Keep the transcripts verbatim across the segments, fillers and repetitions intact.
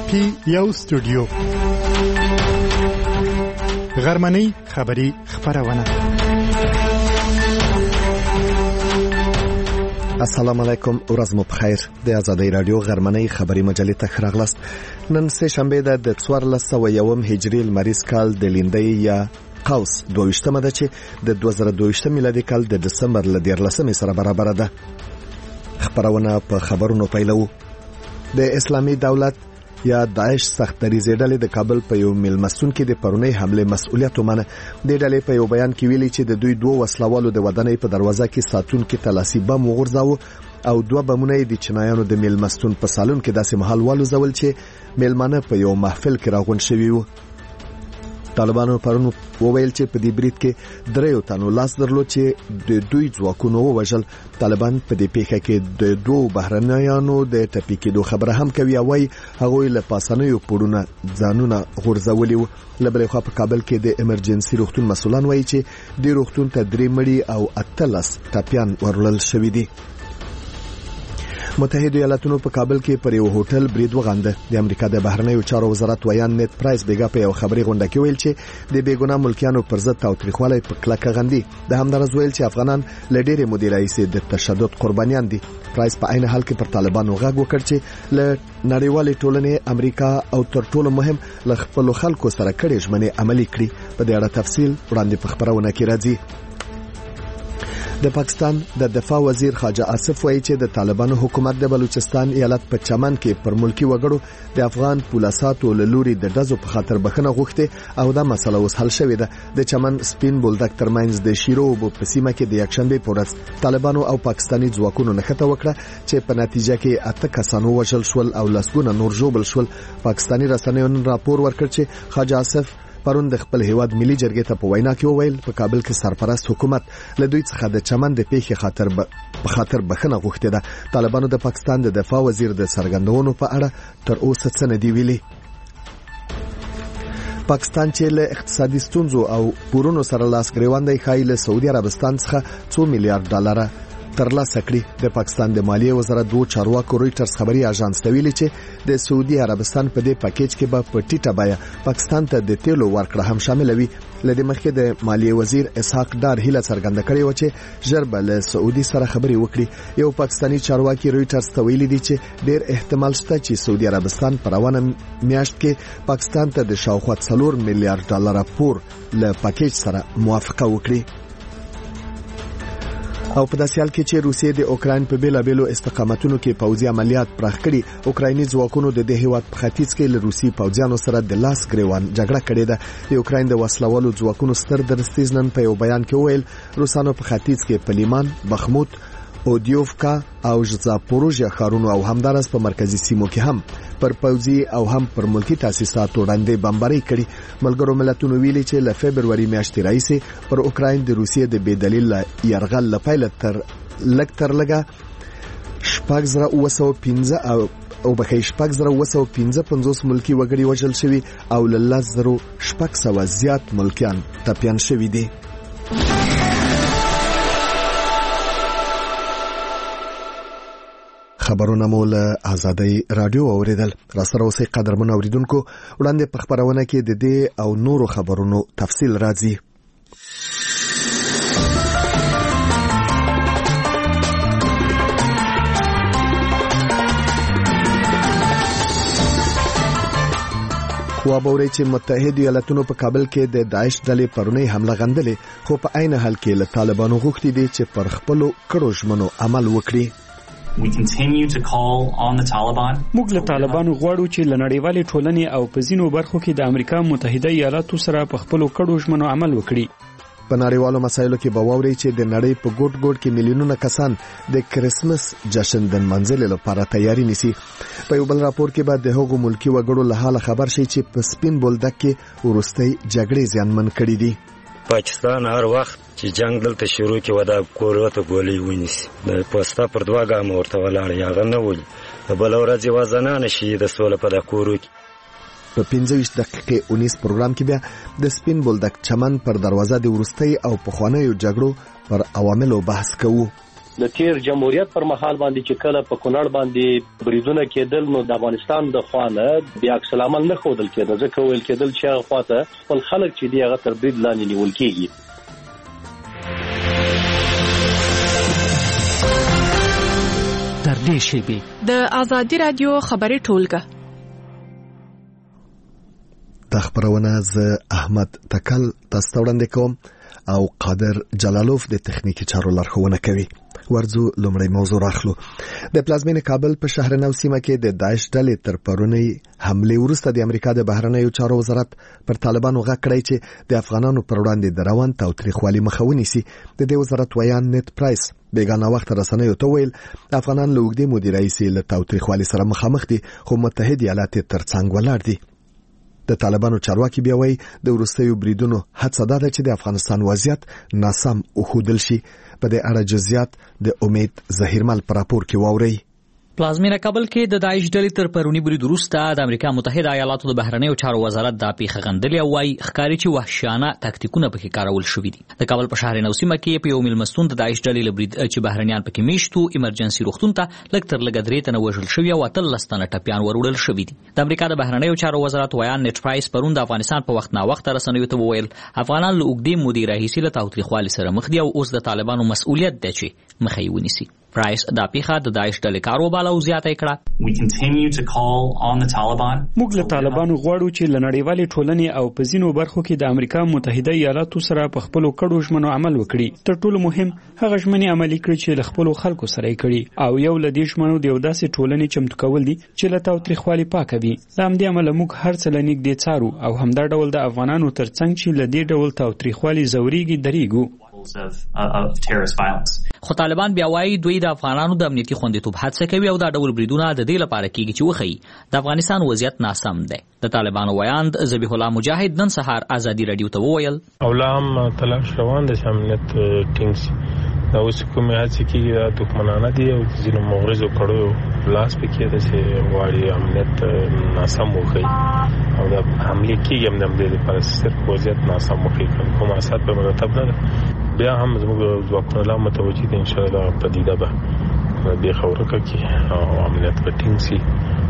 کې یو استودیو غرمنۍ خبری خبرونه. السلام علیکم، ورځ مو بخیر. د آزادۍ رادیو غرمنۍ خبری مجلې ته راغلاست. نن سه شنبه ده د څوارلس سوه یوم هجري لمریز کال د لیندۍ یا قوس دویشتمه ده چې د دوه زره دویشتم میلادي کال د دسمبر ل دیارلسمې سره برابر ده. خبرونه په خبرونو پیلو. د اسلامي دولت یا داعش سخت دریځ ډلې د کابل په یو میلمستون کې د پرونی حمله مسؤلیت ومنه. د ډلې په یو بیان کې ویلي چې د دوی دوه وسلوالو د ودانۍ په دروازه کې ساتون کې تلاسي بم وغورځاو او دوه بمونه د چنایانو د میلمستون په سالون کې داسې محل والو زول چې میلمانه په یو محفل کې راغون شوي وو. طالبانو پرون وویل چې په دې بریټ کې دریو تنو لاس درلود چې د دوی ځواکونو ووژل. طالبان په دې پیښه کې د دوه بهرنیانو د ټپي کېدو خبره هم کوي او وايي هغوی له پاسنیو پړونه ځانونه غورځولي وو. له بلې خوا په کابل کې د امرجنسي روغتون مسؤلان وايي چې د روغتون ته درې مړي او اتلس ټپيان ورلل شوي دي. متحده ایالاتونو په کابل کې پر یو هوټل برید وغانده. د امریکا د بهرنیو چارو وزارت ویان نیت پرایس بیګا په یو خبري غونډه کې ویل چې د بیګونا ملکیانو پر ضد تاوتریخوالی په کلکه غندي. د همدارس ویل چې افغانان له ډېرې مودې راهیسې د تشدد قربانیان دي. پرایس په عین حال کې پر طالبانو غږ وکړ چې له نړیوالې ټولنې امریکا او تر ټولو مهم له خپل خلکو سره کړي ژمنې عملي کړي. په دې اړه تفصیل وړاندې په خبرونه کې راځي. د پاکستان د دفاع وزیر خواجه آصف وایي چې د طالبانو حکومت د بلوچستان ایالت په چمن کې پر ملکی وګړو د افغان پولیساتو له لوري د ډزو په خاطر بخښنه غوښته او دا مسله اوس حل شوې ده. د چمن سپین بولدک ترمنځ د شیرو په سیمه کې د یکشنبه په ورځ طالبانو او پاکستاني ځواکونو نښته وکړه چې په نتیجه کې اته کسانو وژل شول او لسګونه نور ژوبل شول. پاکستاني رسنیو راپور ورکړ چې خواجه آصف پرون د خپل هیواد ملي جرګې ته په وینا کې وویل په کابل کې سرپرست حکومت له دوی څخه د چمن د پیښې خاطر په خاطر بخښنه غوښتې ده. طالبانو د پاکستان د دفاع وزیر د څرګندونو په اړه تر اوسه څه نه دی ویلي. پاکستان چې له اقتصادي ستونزو او پورونو سره لاس ګریوان دی ښایي له سعودي عربستان څخه څو میلیارډ ډالر ترلاسه کړي. د پاکستان د مالیې وزارت دوه چارواکو رويټرز خبري اژانس ته ویلي چې د سعودي عربستان په دې پاکیج کې به په ټیټه بیه پاکستان ته د تیلو ورکړه هم شامل وي. لدې مخکې د مالیې وزیر اسحاق ډار هیله څرګنده کړې و چې ژر به له سعودي سره خبري وکړي. یو پاکستاني چارواکي رويټرز ته ویلي دي چې ډېر احتمال شته چې سعودي عربستان په روانه میاشت کې پاکستان ته د شاوخوا څلور میلیارډ ډالر پور له پاکیج سره موافقه وکړي. او په داسې حال کې چې روسیې د اوکراین په بیلابېلو استقامتونو کې پوځي عملیات پراخ کړي، اوکرایني ځواکونو د دې هیواد په ختیځ کې له روسي پوځیانو سره د لاس ګریوان جګړه کړې ده. د اوکراین د وسلوالو ځواکونو ستر درستیز نن په یو بیان کې وویل روسانو په ختیځ کې پلیمان، بخموت، اودیوفکا او زاپوروژیا ښارونو او همدارس په مرکزی سیمو کې هم پر پوځي او هم پر ملکی تاسیساتو وړاندې بمباري کړي. ملګرو ملتونو ویلي چې له فبرवरी میاشتې راهیسې پر اوکراین د روسیې د بې دلیل یرغل لپاره تر لږ تر لږه شپږ زره اوه سوه پنځه او او بخې شپږ زره اوه سوه پنځه پنځوس ملکی وګړي وژل شوي او له لس زره شپږ سوه زیات ملکیان ټپیان شوي دي. خبرونه مو له آزادۍ رادیو اوریدل. را سره اوسئ قدرمن اوریدونکو، وړاندې په خبرونه کې د دې او نورو خبرونو تفصیل راځي. خو باوري چې متحده ایالاتونو په کابل کې د داعش ډلې پرونی حمله غندلې، خو په عین حال کې له طالبانو غوښتي دي چې پر خپل کړو ژمنو عمل وکړي. We continue to call on the Taliban. موږ له طالبانو غواړو چې له نړیوالې ټولنې او په ځینو برخو کې د امریکا متحده ایالاتو سره په خپل کړو ژمنو عمل وکړي. په نړیوالو مسایلو کې به واوري چې د نړۍ په ګوټ ګوټ کې میلیونونه کسان د کرسمس جشن د منځلې لپاره تیاری نیسي. په یو بل راپور کې به د هغو ملکی وګړو له حاله خبر شي چې په سپین بولدک کې ورستۍ جګړې زیانمن کړي دي. پاکستان هر وخت چې جنگ دلته شروع کې ودا کوروته ګولې ونیسي د پوسټا پر دوا ګام ورته ولاړ یاغه نه ولي بل ورځ وازنه نشي د سول په د کورو په پنځه ویشت دقیقې اونیس پروګرام کې بیا د سپین بولدک چمن پر دروازه د ورستۍ او پخوانیو جګړو پر عواملو بحث کوو. د تیر جمهوریت پر مهال باندې چې کله په کونړ باندې بریدونه کېدل نو د افغانستان د خوانه بیا عکس العمل نه ښودل کېده ځکه ویل کېدل چې هغه خواته خپل خلک چې دی هغه تر برید لاندې نیول کېږي. تر دې شیبې د ازادي رادیو خبري ټولګه د خبرونه ز احمد تکل تاسو ته وړاندې کوم او قادر جلالوف د تخنیکی چارو لارښوونه کوي. ورځو لومړی موضوع راخلو. د پلازمینې کابل په شهر نو سیمه کې د داعش ډلې تر پرونی حمله وروسته د امریکا د بهرنیو چارو وزارت پر طالبانو غږ کړی چې د افغانانو پر وړاندې د روان تاوتریخوالي مخه ونیسي. د دې وزارت ویان نت پرایس بیگانه وخت رسنیو ته ویل افغانان له وګړي مدیریت سي له تاوتریخوالي سره مخامخ دي خو متحد ایالات تر څنګ ولاړ دي. د طالبانو چارواکي بیا وایي د وروستیو بریدونو هڅه ده چې د افغانستان وضعیت ناسم وښودل شي. په دې اړه جزئیات د امید ظهیرمل پر راپور کې واوري. پلازمینه کابل کې د داعش ډلې تر پرونی برید وروسته د امریکا متحده ایالاتو د بهرنیو چارو وزارت د پیښه غندلې او وايي ښکاري چې وحشیانه تاکتیکونه پکې کارول شوې دي. د کابل په شهر نو سیمه کې په یو ملمستون د داعش ډلې لبرید چې بهرنیان پکې میشتو ایمرجنسي روغتون ته لږ تر لږه درې تنه وژل شوي او اتلس تنه ټپیان وروړل شوي دي. د امریکا د بهرنیو چارو وزارت ویان نت پرایس پرون د افغانستان په وخت نا وخت رسنیو ته وویل افغانان له اوږدې مودې راهیسې له تاوتریخوالي سره مخ دي او اوس د طالبانو مسؤلیت دی چې مخه یې ونیسي. پرایس دا پیښه د داعش ډلې کاروباله او زیاته کړه. We continue to call on the Taliban. موږ له طالبانو غواړو چې له نړیوالې ټولنې او په ځینو برخو کې د امریکا متحده ایالاتو سره په خپلو کړو ژمنو عمل وکړي. تر ټولو مهم هغه ژمنې عملي کړي چې له خپلو خلکو سره یې کړي او یو له دې ژمنو د یو داسې ټولنې چمتو کول دي چې له تاوتریخوالي پاکه وي. له همدې امله موږ هر څه له نږدې څارو او همدا ډول د افغانانو تر څنګ چې له دې ډول تاوتریخوالي ځورېږي درېږو. Of, uh, of terrorist violence. خو طالبان بیا وایي دوی د افغانانو د امنیتي خوندیتوب هڅه کوي او دا ډول بریدونه د دې لپاره کیږي چې وښيي د افغانستان وضعیت ناسم دی. د طالبانو ویاند ذبیح الله مجاهد نن سهار ازادي رادیو ته وویل او لا هم تلاش روان دی چې امنیت ټینګ شي. دا اوس کومه هڅه کیږي د دښمنانه دي او ځینو مغرضو کړو لاس پکې ده چې غواړي امنیت ناسم وښيي او د حمله کیږي هم د دې لپاره صرف وضعیت ناسم وښيي کوم اساس په مرتب نه بیا هم زموږ ځواکونه لا متوجه دي ان شاء الله پدیده به به خبره کوي او امنیت به ټینګ شي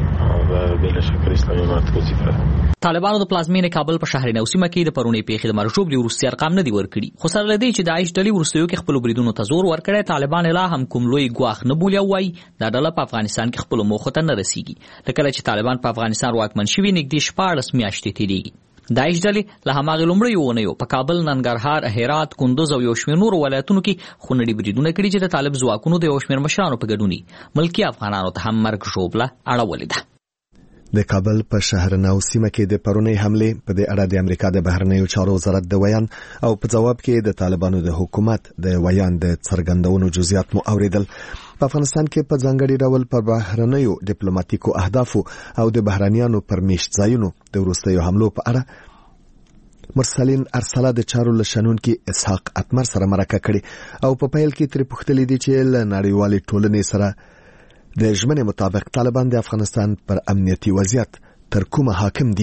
او بل شکر اسلامي امارت کوي. طالبانو د پلازمینې کابل په شهر نو سیمه کې د پرونی پیښې د مرجوب د وروستي ارقام نه دی ورکړي. خو سره لدی چې داعش ډلې وروستیو کې خپل بریدونو ته زور ورکړی طالبان لا هم کوم لوی ګواښ نه بولي او وايي دا ډله په افغانستان کې خپل موخو ته نه رسیږي. لکه چې طالبان په افغانستان واکمن شوي نږدې شپاړس میاشتې تیریږي. داعش ډلې له هماغه لومړیو اونیو په کابل، ننګرهار، هرات، کندوز او یو شمېر نورو ولایتونو کې خونړي بریدونه کړي چې د طالب ځواکونو د یو شمېر مشرانو په ګډون ملکي افغانانو ته هم مرګ ژوبله اړولې ده. د کابل په شهر نو سیمه کې د پرونی حمله په دې اړه د امریکا د بهرنیو چارو وزارت د ویان او په جواب کې د طالبانو د حکومت د ویان د څرګندونو جزئیات مو اوریدل. په افغانستان کې په ځانګړي ډول پر بهرنیو ډیپلوماټیکو اهدافو او د بهرنیانو پر میشت ځایونو د وروستیو حملو په اړه مرسلین ارسله د چارو لشنون کې اسحاق اتمر سره مرکه کړي او په پیل کې تر پوښتلې دي چې له نړیوالې ټولنې سره د ژمنې مطابق طالبان د افغانستان پر امنیتي وضعیت تر کومه حاکم دي.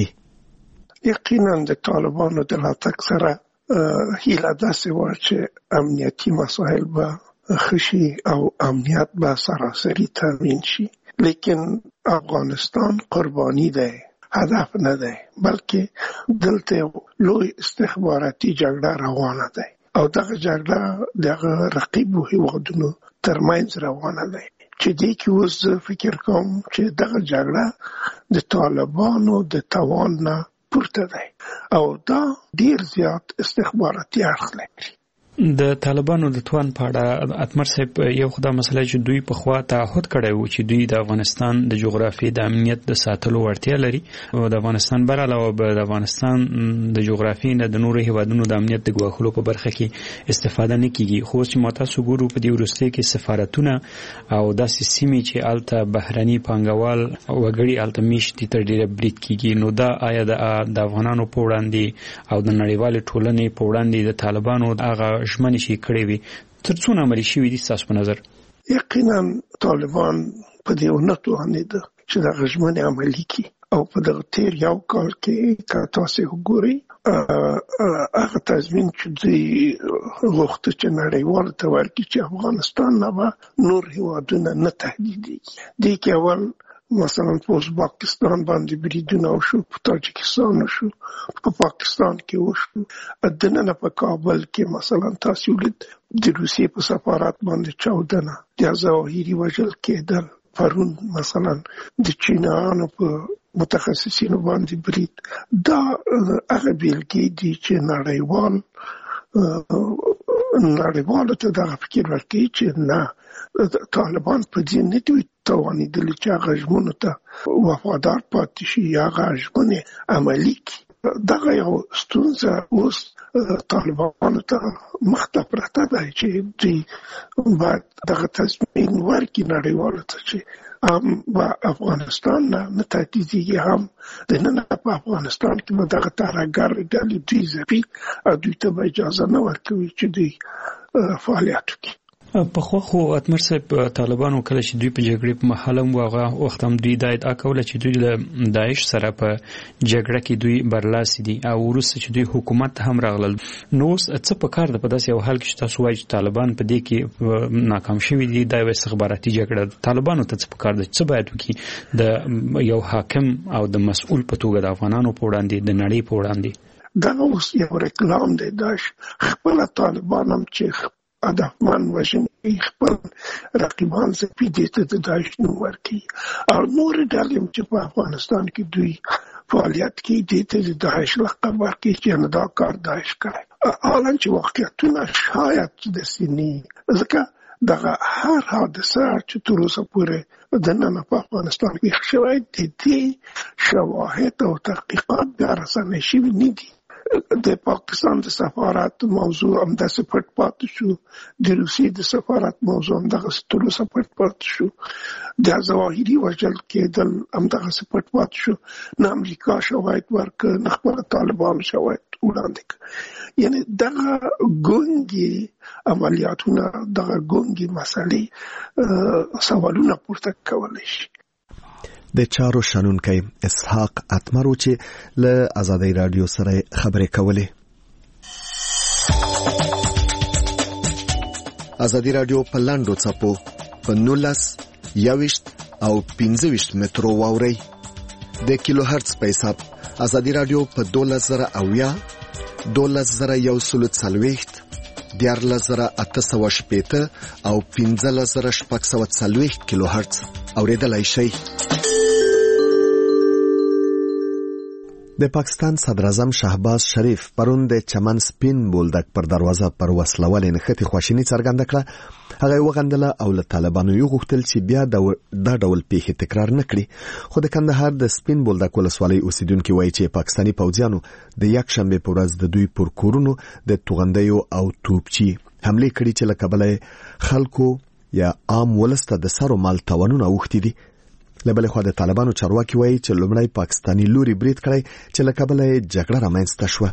یقینا د طالبانو د راتګ سره هیله داسې وه چې امنیتي مسایل به خشي او امنیت به سراسری تامین شي، لیکن افغانستان قربانی دی، هدف نه دی، بلکې دلته لوی استخباراتي جګړه روانه دی او دغه جګړه دغه رقیبو هیوادونو ترمنځ روانه دی چې دې کې اوس فکر کوم چې دغه جګړه د طالبانو د توان نه پورته دی او دا ډیر زیات استخباراتي اړخ لري. د طالبانو د توان په اړه اتمر صاحب یو خدای مسله چې دوی په خوا تعهد کړی و چې دوی د افغانستان د جغرافیې د امنیت د ساتلو وړتیا لري او د افغانستان بر علاوه د افغانستان د جغرافیې نه د نورو هیوادونو د امنیت د ګواښلو په برخه کې استفاده نه کیږي. خو چې متاسو ګورو په دې وروستي کې سفارتونه او داسې سیمې چې الته بهرني پانګوال وګړي الته میشتي تر ډیره برید کیږي، نو دا آیا د افغانانو په وړاندې او د نړیوالې ټولنې په وړاندې د طالبانو هغه ژمنې شي کړې وي تر څونه عملي شوي دي ستاسو په نظر؟ یقینا طالبان په دې ونه توانېده چې دغه ژمنې عملي کړي او په دغه تیر یو کال کې که تاسو وګورئ هغه تضمین چې دوی غوښته چې نړیوال ته ورکړي چې افغانستان نه به نور هیوادونه نه تهدیدېږي. دې کې اول مثلا په ازبکستان باندې بریدونه وشو، په تاجکستان وشو، په پاکستان کې وشو، دننه په کابل کې مثلا تاسو ولید د روسیې په سفارت باندې چاودنه، د ظاهري وژل کېدل، پرون مثلا د چینایانو په متخصصینو باندې برید. دا هغه بیلګې دي چې نړیوال نړیوالو ته دغه فکر ورکوي چې نه، طالبان په دې نه دي توانېدلي چې هغه ژمنو ته وفادار پاتې شي یا هغه ژمنې عملي کړي. دغه یو ستونزه اوس طالبانو ته مخته پرته ده چې دوی باید دغه تضمین ورکړي نړیوالو ته چې هم به افغانستان نه نه تهدیدېږي، هم دننه په افغانستان کې به دغه ترهګر ډلې دوی ځپي او دوی ته به اجازه نه ورکوي چې دوی فعالیت وکړي. پخوا خو اتمر صاحب طالبانو کله چې دوی په جګړې په مهال هم واغه وخت هم دوی دا ادعا کوله چې دوی له داعش سره په جګړه کې دوی برلاسي دي او وروسته چې دوی حکومت هم راغلل. نو څه په کار ده په داسې یو حال کې چې تاسو وایي چې طالبان په دې کې ناکام شوي دي، دا یو استخباراتي جګړه ده. طالبانو ته څه په کار ده، څه باید وکړي د یو حاکم او د مسؤل په توګه د افغانانو په وړاندې د نړۍ په وړاندې؟ دا اوس یو رکلام دی، دا خپل طالبان هم چې هدفمند وژني خپل رقیبان ځپي دې ته د داعش نوم ورکوي او نور ډلې چې په افغانستان کې دوی فعالیت کوي دې ته د داعش لقب ورکوي چې نه دا کار داعش کوي، حالا چې واقعیتونه شاید داسې نه وي. ځکه دغه هر حادثه چې تر اوسه پورې دننه په افغانستان کې شوی د دې شواهد او تحقیقات بیا رسنۍ شوي نه دي. د پاکستان د سفارت موضوع هم داسې پټ پاتې شو، د روسیې د سفارت موضوع هم دغسې تر اوسه پټ پاتې شو، د ظاهري وژل کېدل هم دغسې پټ پاتې شو. نه امریکا شواهد ورکړه، نه خپله طالبانو شواهد وړاندې کړه. یعنې دغه ګونګې عملیاتونه، دغه ګونګې مسلې سوالونه پورته کولی شي. د چارو شنونکی اسحاق اتمر چې له آزادۍ رادیو سره خبرې کولې. آزادۍ رادیو په لاندو څپو په نولس یوشت او پنځه ویشت مترو واوري د کیلو هرتز په حساب. آزادۍ رادیو په دولس زره اویا، دولس زره یو سلو څلوېښت، دیارلس زره اته سوه شپېته او پنځلس زره شپږ سوه څلوېښت کیلو هرتز اورېدلای شئ. د پاکستان صدر اعظم شهباز شریف پرون د چمن سپین بولدک پر دروازه پر وسلوالې نښتې خواشیني څرګنده کړه. هغه وغندله او له طالبانو یې غوښتل چې بیا دا ډول پیښې تکرار نه کړي. خو د کندهار د سپین بولدک ولسوالۍ اوسیدونکي وایي چې پاکستاني پوځیانو د یکشنبې په ورځ د دوی پر کورونو د توغندیو او توپچي حملې کړي چې له کبله خلکو یا عام ولس ته د سرو مال تاوانونه اوښتي دي. له بلې خوا د طالبانو چارواکي وایي چې لومړی پاکستاني لوري برید کړی چې له کبله یې جګړه رامنځته شوه.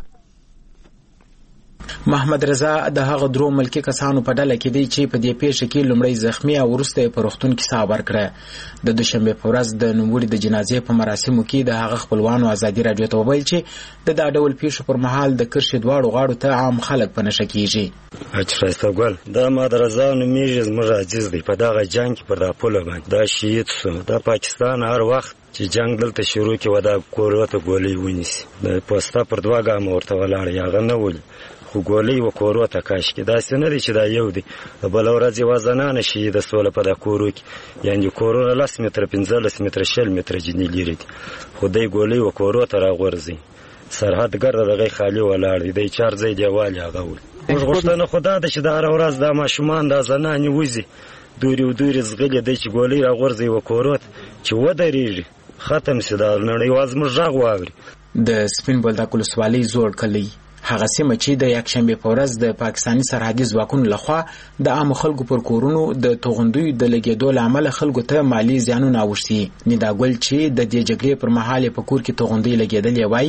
محمد رضا د هغه درو ملکی کسانو په ډله کې دی چې په دې پیښه کې لومړی زخمی او وروسته په روغتون کې ساه ورکړه. د دوشنبه په ورځ د نوموړي د جنازې په مراسمو کې د هغه خپلوانو آزادي رادیو ته وویل چې د دا ډول پیښو پر مهال د کرښې دواړو غاړو ته عام خلک په نشه کېږي. اچرسته ګل دا محمد رضا نومیږي زموږ عزیز دی. په دغه جنګ کې پر دا پوله باندې دا شهید شو. دا پاکستان هر وخت چې جنگ دلته شروع کې ودا کوروته ګولې ونیسي د پوسټا پر دوا ګام ورته ولاړ یاغه نه ولي خو ګولې و کوروته کاش کې دا سن لري چې دا یو دی بل ورځ وزنانه شي د سوله په د کورو کې یعنی کورونه لاس متر پنځلس متر شل متر جنې لري خو دای ګولې و کوروته راغورځي سرحد ګرد دغه خالی ولاړ دی چار ځای دیوال هغه ول غوښتنه خدا د چې دا ورځ د ماشومان د زنانې وځي دوری و دوری زغلی دی چې ګولې راغورځي و کوروت چې ودرېږي ختم شي دا نړۍ وازم ژغ واوري. د سپین بولدک ولسوالۍ زوړ کلی هغه سیمه چې د یکشنبه په ورځ د پاکستاني سرحدي ځواکونو لخوا د عام خلکو پر کورونو د توغندوی د لګیدو لامل خلکو ته مالی زیانونه اوښتي. ندا ګل چې د دې جګړې پر مهال په کور کې توغندوی لګیدل وای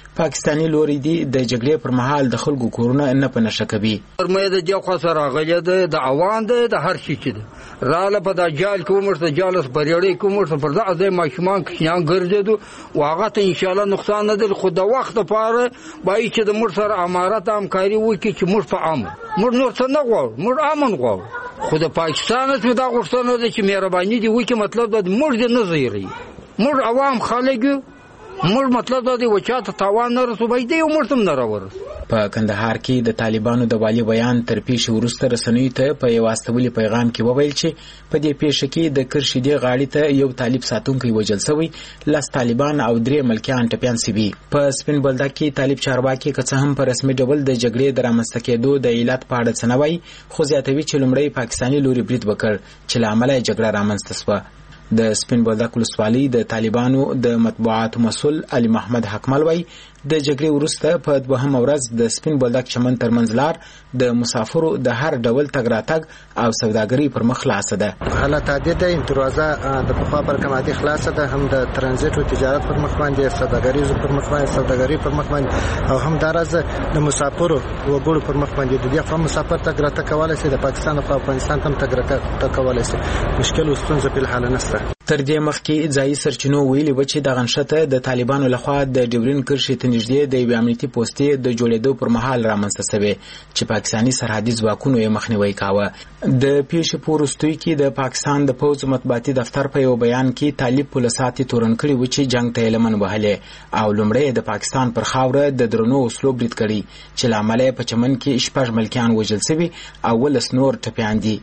پاکستاني لوري دی د جګړې پر مهال د خلکو کورونه نه په نشه کوي. مې د دې خوا سره راغلی دی د عوام دی د هر شي چې دی راله په دا جال کې ومرته جالس پرېړی کې ومرته پر دا ځای ماشومان کښینان ګرځېدو و هغه ته انشاءالله نقصان نه دی خو د وخت لپاره باید چې د موږ سره امارت همکاري وکړي چې موږ په امن موږ نور څه نه غواړو موږ امن غواړو خو د پاکستان څخه دا غوښتنه ده چې مهرباني دې وکړي مطلب دا موږ دې نه زیری موږ عوام خلک موږ مطلب دا دی و چاته تاوان نه رسو باید یو مرتم نه راورس. په کندهار کې د طالبانو د والی بیان تر پیښې وروسته رسنیو ته په یو واستولي پیغام کې وویل چې په دې پیښه کې د کرشیدې غاړې ته یو طالب ساتونکی وژل شوی لاس طالبان او درې ملکیان ټپیان شوي. په سپین بولدک کې طالب چارواکي که څه هم په رسمي ډول د جګړې د رامنځته کېدو د علت په اړه څه نه وایي خو زیاتوي چې لومړی پاکستاني لوري برید وکړ چې له امله یې جګړه رامنځته شوه. د سپین بولدک ولسوالۍ د طالبانو د مطبوعاتو مسؤل علي محمد حکمل وایي د جګړې وروسته په دوهمه ورځ د سپین بولدک چمن ترمنځ لار د مسافرو د هر ډول تګ راتګ او سوداګرۍ پر مخ خلاصه ده. حالت عادي ده دروازه د پخوا پر کوم عادي خلاصه ده هم د ترانزیت او تجارت پر مخ باندې سوداګرۍ پر مخ باندې سوداګرۍ پر مخ باندې او هم درازه د مسافرو وګړو پر مخ باندې د دې خام مسافر تګ راتګ کولای شي د پاکستان او افغانستان تم تګ راتګ کولای شي مشکل وستونزه په حال نشته. تر دې مخکې ځایي سرچینو ویلي و چې د غنښته د طالبانو لخوا د ډیورین کرښې ته نږدې د یوې امنیتي پوستې د جوړېدو پر مهال رامنځته شوې چې پاکستاني سرحدي ځواکونو یې مخنیوی کاوه. د پیښې په وروستیو کې د پاکستان د پوځ مطبوعاتي دفتر په یو بیان کې طالب پولیساتي تورن کړي و چې جنگ ته یې لمن وهلې او لومړی د پاکستان پر خاوره د درنو وسلو برید کړي چې له امله یې په چمن کې شپږ ملکیان وژل شوي او ولس نور ټپیان دي.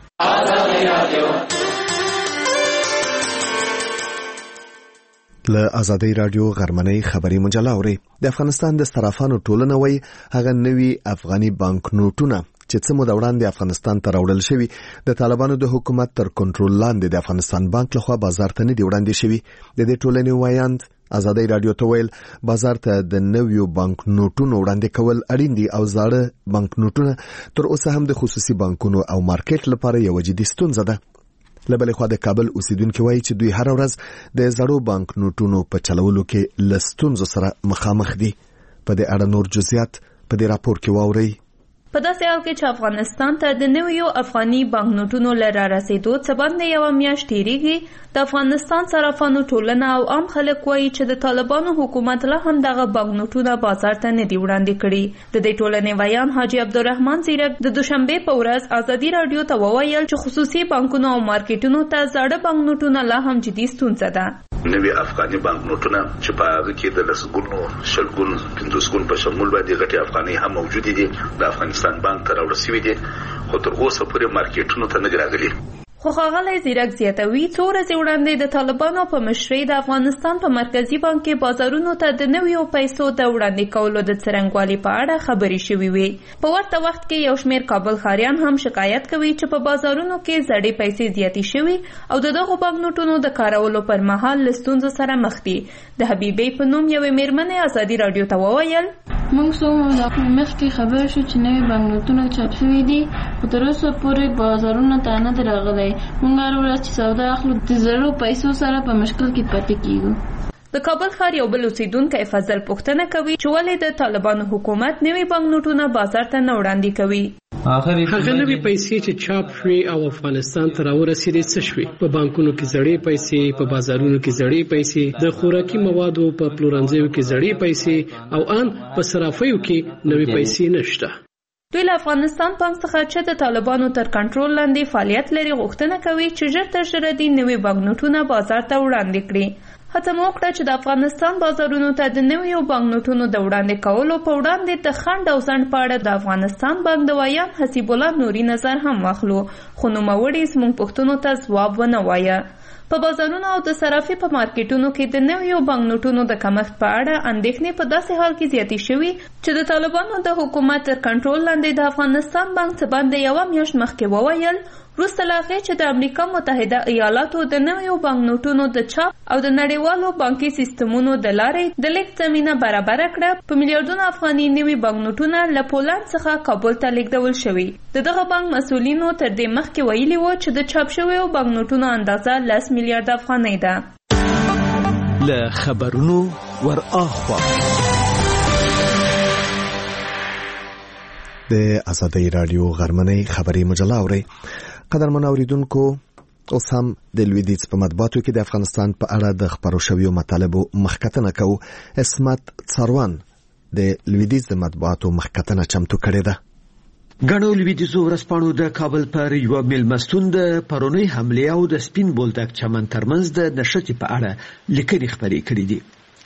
له ازادي رادیو غرمنۍ خبري مجله اوري. د افغانستان د صرافانو ټولنه وای هغه نوي افغاني بانک نوټونه چې څه مو د وړاندې افغانستان ته راوړل شوی د طالبانو د حکومت تر کنټرول لاندې د افغانستان بانک لخوا بازار ته نه دی وړاندې شوی. د دې ټولنې وایاند ازادي رادیو ته ویل بازار ته د نویو بانک نوټونو وړاندې کول اړین دي او زاړه بانک نوټونه تر اوسه هم د خصوصي بانکونو او مارکیټ لپاره یو جدي ستونزه ده. لبل خو د کابل اوسیدونکو وایي چې دوی هر ورځ د زړو بانک نوټونو په چلولو کې لستونزو سره مخامخ دي. په دې اړه نور جزئیات په دې راپور کې واورئ. په داسې حال کې چې افغانستان ته د نویو افغاني بانک نوټونو لره رسیدو څه باندې یو میاشت تیریږي د افغانستان صرافانو ټولنه او عام خلک وایي چې د طالبانو حکومت له هم دغه بانک نوټونه بازار ته نه دی وړاندې کړي. د دې ټولنې ویان حاجی عبدالرحمن زیرک د دوشنبه په ورځ ازادي رادیو ته وویل چې خصوصي بانکونو او مارکیټونو ته زاړه بانک نوټونه لا هم جدي ستونزه ده. نوی افغاني بانک نوټونه چې په هغه کې د لسګونو شلګونو پنځوسګونو په شمول باندې غټي افغاني هم موجود دي د افغانستان بانک ته راوړل شوي دي خو تر اوسه پورې مارکیټونو ته نه راغلي. خو ښاغلی زیرک زیاتوي څو ورځې وړاندې د طالبانو په مشرۍ د افغانستان په مرکزي بانک کې بازارونو ته د نویو پیسو د وړاندې کولو د څرنګوالي په اړه خبرې شوې وې. په ورته وخت کې یو شمېر کابل ښاریان هم شکایت کوي چې په بازارونو کې زړې پیسې زیاتې شوي او د دغو بانک نوټونو د کارولو پر مهال له ستونزو سره مخ دي. د حبیبې په نوم یوې مېرمنې ازادي رادیو ته وویل موږ څو مخکې خبر شو چې نوي بانک نوټونه چاپ شوي دي خو تر اوسه پورې بازارونو ته نه دی راغلی. موږ هر ورځ چې سودا اخلو د زړو پیسو سره په مشکل کې پاتې کیږو. د کابل ښار یو بل اوسیدونکی فضل پوښتنه کوي چې ولې د طالبانو حکومت نوي بانک نوټونه بازار ته نه وړاندې کوي. هغه نوي پیسې چې چاپ شوي او افغانستان ته راورسېدې څه شوي؟ په بانکونو کې زړې پیسې، په بازارونو کې زړې پیسې، د خوراکي موادو په پلورنځیو کې زړې پیسې او ان په صرافیو کې نوي پیسې نشته. دوی له افغانستان بانک څخه چې د طالبانو تر کنټرول لاندې فعالیت لري غوښتنه کوي چې ژر تر ژره دې نوي بانک نوټونه بازار ته وړاندې کړي. هڅه مو وکړه چې د افغانستان بازارونو ته د نویو بانک نوټونو د وړاندې کولو په وړاندې د خنډ او ځنډ په اړه د افغانستان بانک د ویان حسیب الله نوري نظر هم واخلو خو نوموړي زموږ پوښتنو ته ځواب ونه وایه. په بازارونو او د صرافي په مارکیټونو کې د نویو بانک نوټونو د کمښت په اړه اندېښنې په داسې حال کې زیاتې شوي چې د طالبانو د حکومت تر کنټرول لاندې د افغانستان بانک څه باندې یوه میاشت مخکې وویل وروسته له هغې چې د امریکا متحده ایالاتو د نویو بانک نوټونو د چاپ او د نړیوالو بانکي سیستمونو د لارې د لیږد زمینه برابره کړه په میلیاردونو افغاني نوي بانک نوټونه له پولند څخه کابل ته لیږدول شوي. د دغه بانک مسؤلینو تر دې مخکې ویلي وو چې د چاپ شویو بانک نوټونو اندازه لس میلیارد افغانۍ ده. له خبرونو ور اخوا د آزادۍ رادیو غرمنۍ خبري مجله اوري. قدرمن اوریدونکو، اوس هم د لویدیځ په مطبوعاتو کې د افغانستان په اړه د خبرو شویو مطالبو مخکتنه کوو. اسمت څاروان د لویدیځ د مطبوعاتو مخکتنه چمتو کړې ده. غنو لویدیځو ورځپاڼو د کابل پر یو میلمستون د پرونی حمله او د سپین بولدک چمن ترمنځ د نشټي په اړه لیکنې خبرې کړې دي.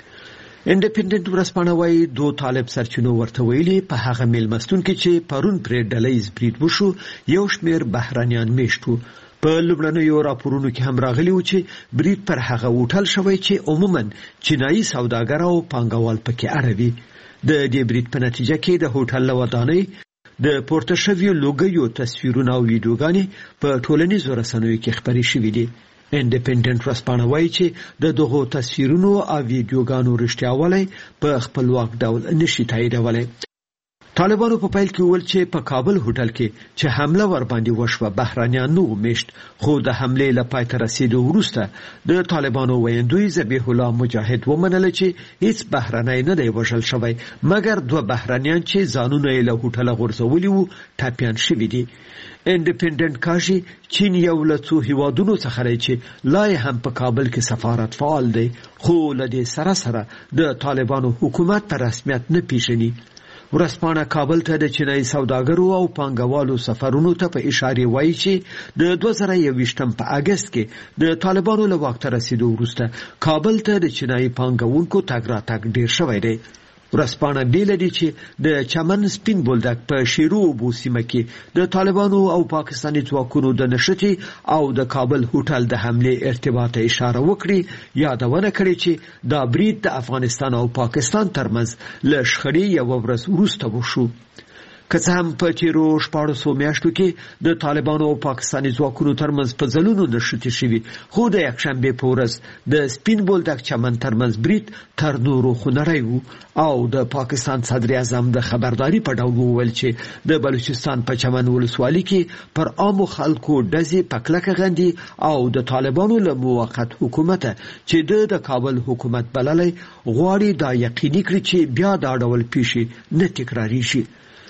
انډیپندنت ورځپاڼه وايي دوه طالب سرچینو ورته ویلي په هغه میلمستون کې چې پرون پرې ډلهیز برید وشو یو شمېر بهرانيان میشتو. په لومړنیو راپورونو کې هم راغلی و چې برید پر هغه هوټل شوی چې عموما چینایي سوداګر او پانګوال پکې اړوي. د دې برید په نتیجه کې د هوټل ودانۍ د پورته شویو لوګیو تصویرونه او ویډیوګانې په ټولنیزو رسنیو کې خپرې شوې دي. انډیپندنت ورځپاڼه وايي چې د دغو تصویرونو او ویډیوګانو رښتیاوالی په خپلواک ډول نشي تاییدولی. طالبانو په پیل کې ویل چې په کابل هوټل کې چې حمله ور باندې وشوه بهرانيان نو میشت، خو د حمله له پای ته رسیدو وروسته د طالبانو ویندوی ذبیح الله مجاهد ومنل چې هیڅ بهرانی نه دی وژل شوی، مګر دوه بهرانيان چې ځانونه یې له هوټل غورځولي وو ټاپیان شوي دي. انډیپندنت کاږي چین یو له څو هیوادونو څخه دی چې لا هم په کابل کې سفارت فعال دی، خو له دې سره سره د طالبانو حکومت په رسمیت نه پیژني. ورځپاڼه کابل ته د چینایي سوداګرو او پانګوالو سفرونو ته په اشاره وایي چې د دوه زره یوویشتم په اگست کې د طالبانو له واک ته رسیدو وروسته کابل ته د چینایي پانګوونکو تګ راتګ ډیر شوی دی. ورځپاڼه بیل دي چې د چمن سپین بولدک په شیرو اوبو سیمه کې د طالبانو او پاکستاني ځواکونو د نشټي او د کابل هوټل د حمله ارتباط اشاره وکړي. یادونه کړې چې دا برید د افغانستان او پاکستان ترمنځ له شخړې یو ورځ وروسته وشو. که څه هم په تیرو شپاړسو میاشتو کې د طالبانو او پاکستاني ځواکونو ترمنځ په ځلونو نښتې شوي، خو د یکشنبې په ورځ د سپین بولدک چمن ترمنځ برید تر نورو خونړی و او د پاکستان صدر اعظم د خبرداري په ډول وویل چې د بلوچستان په چمن ولسوالۍ کې پر عامو خلکو ډزې په کلکه غندي او د طالبانو له موقت حکومت چې د کابل حکومت بللی غواړي دا یقیني کړي چې بیا دا ډول پیښې نه تکراریږي.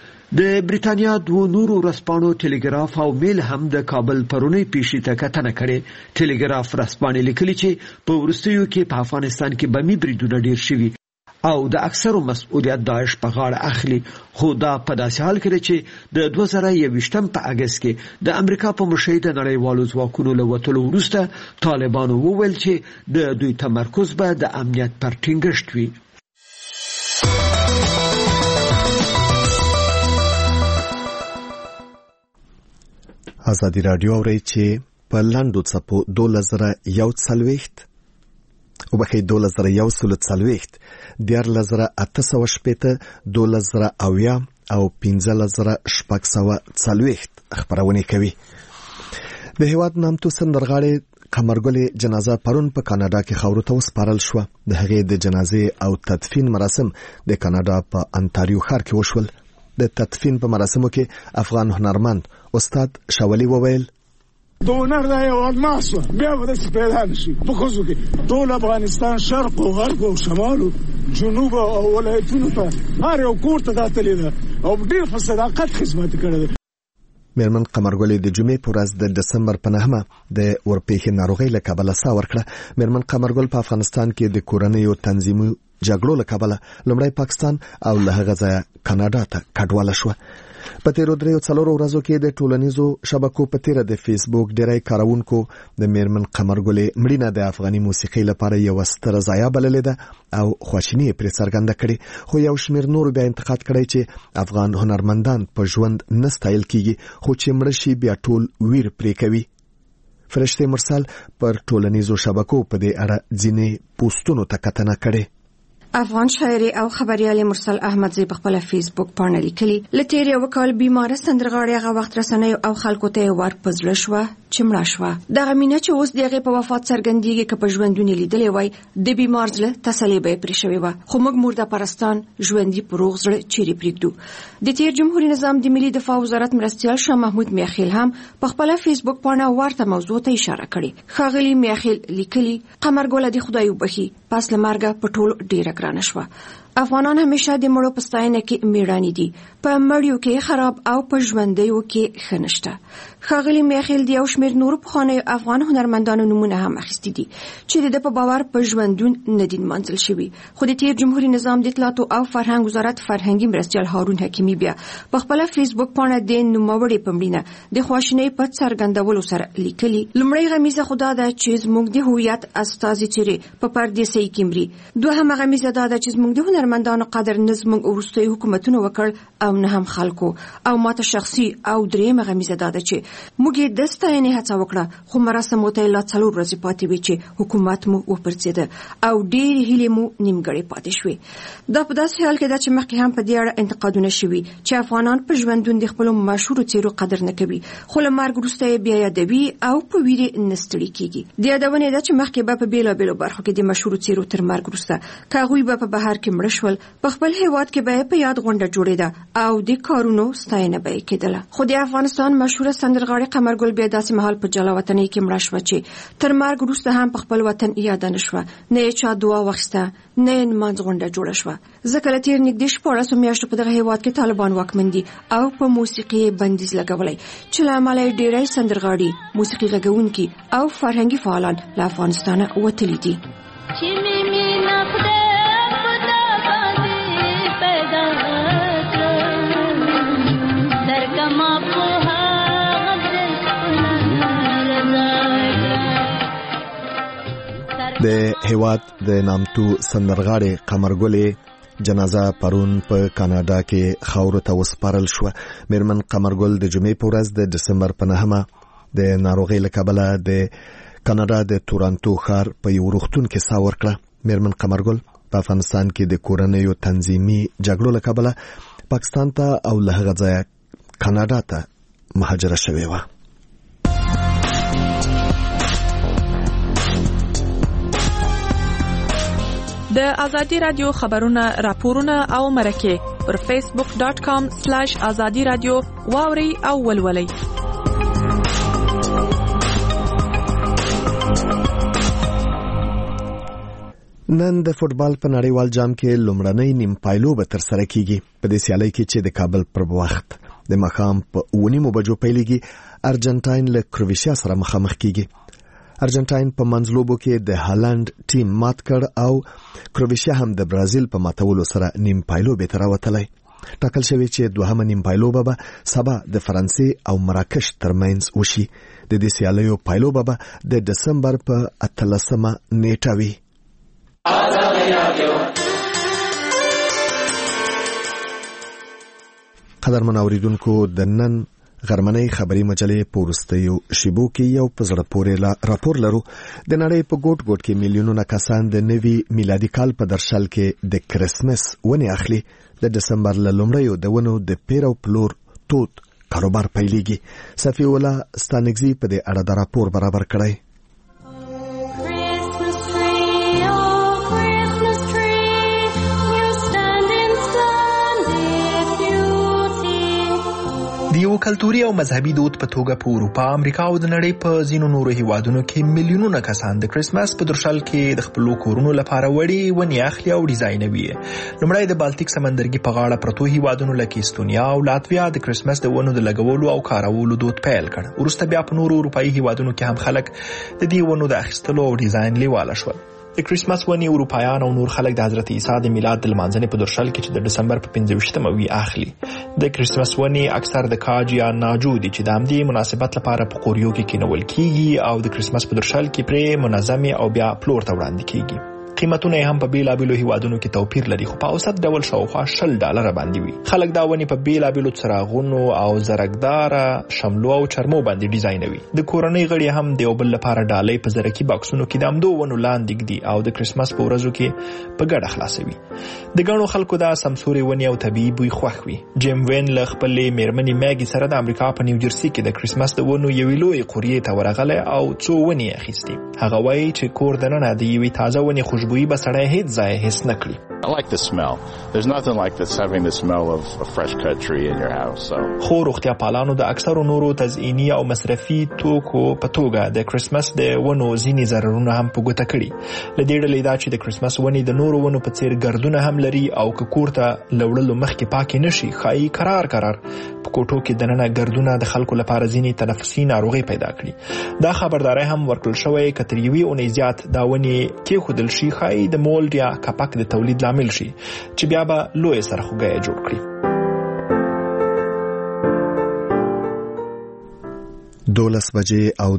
د بریتانیا دوه نورو ورځپاڼو ټلګراف او میل هم د کابل پرونی پیښې ته کتنه کړې. ټلګراف ورځپاڼې لیکلي چې په وروستیو کې په افغانستان کې بمي بریدونه ډیر شوي او د اکثرو مسؤلیت داعش په غاړه اخلي، خو دا په داسې حال کې چې د دوه زره یوویشتم په اگست کې د امریکا په مشهد نړیوالو ځواکونو له وتلو وروسته طالبانو وویل چې د دوی تمرکز به د امنیت پر ټینګښت وي. آزادی رادیو اوري چې په لاندو څپو دوله زره یو څلوېښت او بخې دوله زره یو سل څلوېښت دیارلس زره اته سوه شپېته دوله زره اویا او پنځلس زره شپږ سوه څلوېښت خپرونې کوي. د هیواد نامتو سندرغاړې قمرګل جنازه پرون په کاناډا کې خاورو ته وسپارل شو. د هغې د جنازې او تدفین مراسم د کاناډا په انټاریو ښار کې وشول. د تدفین په مراسمو کې افغان هنرمند استاد شاولي وویل د هنر دا یو الماس و بیا به داسې پیدا نشي. په ښځو کې ټول افغانستان شرق او غرب او شمال او جنوب او ولایتونو ته هر یو کور ته دا تللی ده او ډېر په صداقت خدمت کړی ده. میرمن قمرګل د جمعې په ورځ د دسمبر په نهمه د ورپېښې ناروغۍ له کبله ساه ورکړه. میرمن قمرګل په افغانستان کې د کورنیو تنظیمو جګړو له کبله لومړی پاکستان او له هغه ځایه کاناډا ته کډواله شوه. په تیرو دریو څلورو ورځو کې د ټولنیزو شبکو په تیره د فیسبوک ډیری کارونکو د میرمن قمرګلې مړینه د افغاني موسیقۍ لپاره یوه ستره ضایعه بللې ده او خواشیني یې پرې څرګنده کړې. خو یو شمېر نورو بیا انتقاد کړی چې افغان هنرمندان په ژوند نه ستایل کیږي، خو چې مړه شي بیا ټول ویر پرې کوي. فرشته مرسل پر ټولنیزو شبکو په دې اړه ځینې پوسټونو ته کتنه کړې. افغان شاعر او خبريال مرسل احمدزی په خپل فیسبوک باندې لیکلي لته یو کال بیمار سندرغاړي هغه وخت رسنۍ او خلکو ته ور پزړه شو چې مړه شو. دغه مینه چې اوس دغه په وفات څرګندېږي که په ژوندونی لیدلې وای د بیمار زله تسلی به پرې شوی و، خو موږ مرده پرستان ژوندۍ پروغ زړه چیرې پریږدو. د تیر جمهوریت نظام د ملي دفاع وزارت مرستيال شاه محمود میاخیل هم په خپل فیسبوک باندې ورته موضوع ته اشاره کړې. خاغلی میاخیل لیکلي قمرګل د خدای وبخي پس لمرګه په ټول ډیره ګرانه شو. افغانان همیشه د مړو په ستاینه کې میړانې دي، په مړیو کې خراب او په ژوندیو کې ښه نشته. ښاغلي میخیل د یو شمېر نورو پخوانیو افغان هنرمندانو نومونه هم اخیستي دي چې د ده په باور په ژوندون نه دي نمانځل شوي. خو د تیر جمهوري نظام د اطلاعاتو او فرهنګ وزارت فرهنګي مرستیال هارون حکیمي بیا په خپله فیسبوک پاڼه د نوموړې په مړینه د خواشینۍ په څرګندولو سره لیکلي: لومړی غمیزه خو دا ده چې زموږ د هویت استازي څیرې په پردیسۍ کې مري. دوهمه غمیزه دا ده چې زموږ د هنرمندانو قدر نه زموږ وروستیو حکومتونو وکړ او نه هم خلکو. او ماته شخصي او درېیمه غمیزه دا ده چې موږ یې د ستاینې هڅه وکړه، خو مراسمو ته یې لا څلور ورځې پاتې وې چې حکومت مو وپرځېده او ډېرې هیلې مو نیمګړې پاتې شوې. دا په داسې حال کې ده چې مخکې هم په دې اړه انتقادونه شوي چې افغانان په ژوندون د خپلو مشهورو څیرو قدر نه کوي، خو له مرګ وروسته یې بیا یادوي او په ویرې نه ستړي کېږي. د یادونې ده چې مخکې به په بېلابېلو برخو کې د مشهورو څیرو تر مرګ وروسته که هغوی به په بهر کې مړه شول، په خپل هېواد کې به یې په یاد غونډه جوړېده او د کارونو ستاینه به یې کېدله. خو د افغانستان مشهوره سندرغاړې قمرګل بیا داسې مهال په جلا وطنۍ کې مړه شوه چې تر مرګ وروسته هم په خپل وطن یاده نه شوه، نه یې چا دعا واخیسته، نه یې نمانځ غونډه جوړه شوه. ځکه له تېر نږدې شپاړسو میاشتو په دغه هېواد کې طالبان واکمن دي او په موسیقي یې بندیز لګولی چې له امله یې ډېری سندرغاړي، موسیقي غږونکي او فرهنګي فعالان له افغانستانه وتلي دي. د هیواد د نامتو سندرغاړې قمرګلې جنازه پرون په کاناډا کې خاورو ته وسپارل شو. میرمن قمرګل د جمعې په ورځ د دسمبر په نهمه د ناروغۍ له کبله د کاناډا د تورانتو ښار په یو روغتون کې ساه ورکړه. میرمن قمرګل په افغانستان کې د کورنیو تنظیمي جګړو له کبله پاکستان ته او له هغه ځایه کاناډا ته مهاجره شوې وه. د ازادي رادیو خبرونه، راپورونه او مرکه پر فیسبوک ډاټ کام سلیش ازادي رادیو واوري او ولولي. نن د فوتبال په نړیوال جام کې لومړنۍ نیم پایلو به تر سره کیږي. په دې سیالۍ کې چې د کابل پر وخت د ماښام په اوه نیمو بجو پیلېږي، ارجنټاین له کروشیا سره مخامخ کیږي. ارجنټاین په منځلوبو کې د هالند ټیم مات کړ او کروشیا هم د برازیل په ماتولو سره نیم پایلو به تر وتلی. ټاکل شوی چې دوهمه نیم پایلو به سبا د فرانسې او مراکش ترمنځ وشي. د دې سیالیو پایلو به د دسمبر په اتلسمه نیټه وي. قدرمن اوریدونکو، د نن غرمنۍ خبري مجلې په وروستیو شیبو کې یو په زړه پورې راپور لرو. د نړۍ په ګوټ ګوټ کې میلیونونه کسان د نوي میلادي کال په درشل کې د کرسمس ونې اخلي. د دسمبر له لومړیو د ونو د پیر او پلور تود کاروبار پیلېږي. صفي الله ستانکزي په دې اړه د راپور برابر کړی. د یو کلتوري او مذهبي دود په توګه په اروپا، امریکا او د نړۍ په ځینو نورو هیوادونو کې میلیونونه کسان د کرسمس په درشل کې د خپلو کورونو لپاره وړي ونې اخلي او ډیزاینوي. لومړی د بالتیک سمندرګي په غاړه پرتو هیوادونو لکه استونیا او لاتویا د کرسمس د ونو د لګولو او کارولو دود پیل کړ. وروسته بیا په نورو اروپایي هیوادونو کې هم خلک د دې ونو د اخیستلو او ډیزاین لیواله شول. د کرسمس ونې اروپایان او نور خلک د حضرت عیسی د میلاد د لمانځنې په درشل کې چې د دسمبر په پنځه ویشتمه وي اخلي. د کرسمس ونې اکثر د کاج یا ناجو دي چې د همدې مناسبت لپاره په قوریو کې کینول کیږي او د کرسمس په درشل کې پرې منظمې او بیا پلور ته وړاندې کیږي. قیمتونه هم په بیلابیلو هیوادونو کې توپیر لري، خو په اوسط ډول شاوخوا شل ډالره باندې وي. خلک دا ونې په بیلابیلو څراغونو او زرګداره شملو او چرمو باندې ډیزاینوي. د کورنۍ غړي هم د یو بل لپاره ډالۍ په زرکي باکسونو کې د همدو ونو لاندې ږدي او د کرسمس په ورځو کې په ګډه خلاصوي. د ګڼو خلکو دا سمسورې ونې او طبیعي بوی خوښ وي. جیم وین له خپلې میرمنې میګي سره د امریکا په نیوجرسي کې د کرسمس د ونو یوې لویې قوریې ته ورغلی او څو ونې اخیستې. هغه وایي چې کور دننه د یوې تازه ونې خوشبو بوی به سړی هیڅ ځای حس نه کړي. I like the smell. There's nothing like this having the smell of a fresh cut tree in your house. So خو روغتیا پالانو د اکثرو نورو تزئینی او مصرفي توکو په توګه د کرسمس د ونو ځینې ضررونه هم په ګوته کړي. له دې ډلې دا چې د کرسمس ونې د نورو ونو په څیر ګردونه هم لري او که کور ته لوړلو مخکې پاکې نشي ښایي قرار قرار په کوټو کې دننه ګردونه د خلکو لپاره ځینې تنفسي ناروغۍ پیدا کړي. دا خبرداري هم ورکړل شوی که تر یوې اونۍ زیات دا ونې کېښودل شي ښایي د مولډ یا کپک د تولید لامل شي چې بیا به لوی سرخوږی جوړ کړي. دولس بجې او